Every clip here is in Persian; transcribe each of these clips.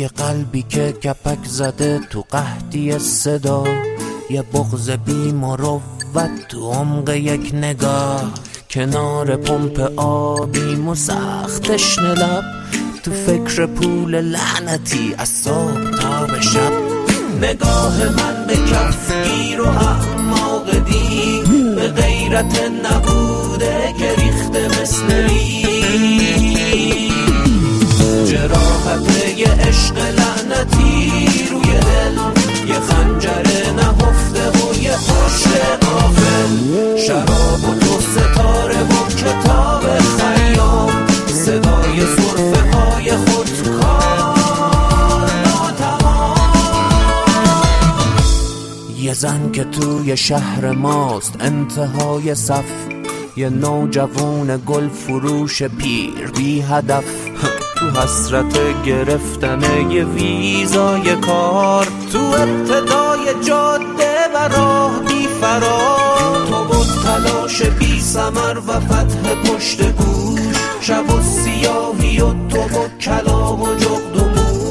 یه قلبی که کپک زده تو قحطی صدا، یه بغض بی مروت تو عمق یک نگاه، کنار پمپ آبیم و سخت تشنه لب، تو فکر پول لعنتی از صبح تا به شب. نگاه من به کفگیر و اعماق دیگ، به غیرت نبوده که ریخته مثل ریگ، جراحت یه عشق لعنتی روی دل، یه خنجر نهفته و یه پشت غافل، شراب و تو ستاره و کتاب خیام، صدای سرفه های خودکار ناتمام. یه زن که توی شهر ماست انتهای صف، یه نوجوان گل فروش پیر بی هدف، تو حسرت گرفتن یه ویزای کار، تو ابتدای جاده و راه بی فرار، تو بود تلاش بی ثمر و فتح پشت گوش، شب و سیاهی و تو بود کلام و جغد و مو،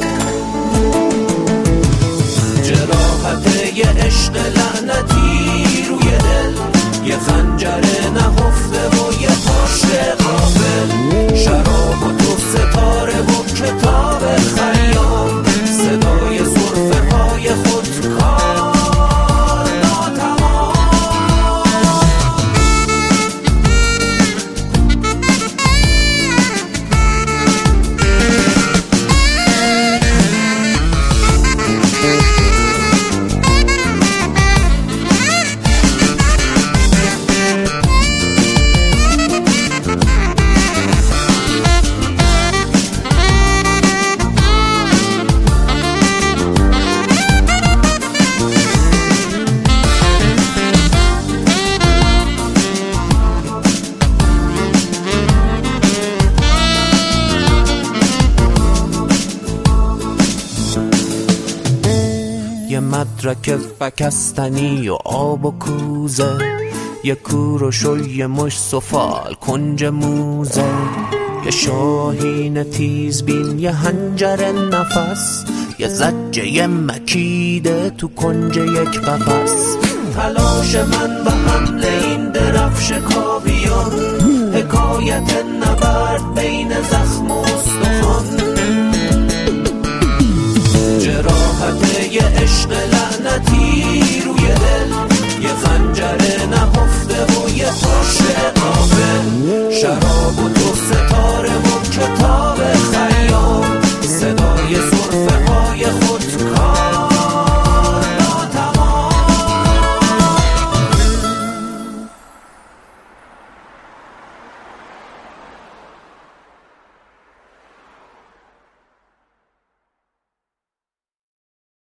جراحت یه عشق لعنتی روی دل، یه خنجر نهفته و یه پشت غافل، شراب و تو ستاره و کتاب خیام، صدای سرفه های خودکار ناتمام. یه مدرک فکستنی و آب و کوزه، یه کوروش و یه مش سفال کنج موزه، یه شاهین تیزبین، یه هنجر نفس، یه زجه مکیده تو کنج یک قفس، تلاش من به حمل این درفش کاویان، حکایت نبرد بین زخم و استخوان، جراحت یه عشق لعنتی رو